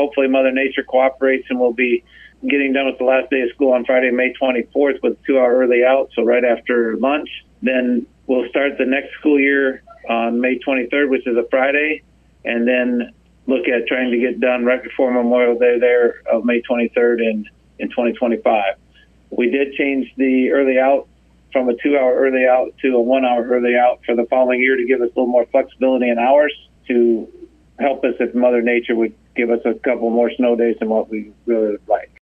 hopefully Mother Nature cooperates, and we'll be getting done with the last day of school on Friday, May 24th, with 2-hour early out, so right after lunch. Then we'll start the next school year on May 23rd, which is a Friday, and then look at trying to get done right before Memorial Day there of May 23rd in 2025. We did change the early out from a 2-hour early out to a 1-hour early out for the following year to give us a little more flexibility in hours to help us if Mother Nature would give us a couple more snow days than what we really would like.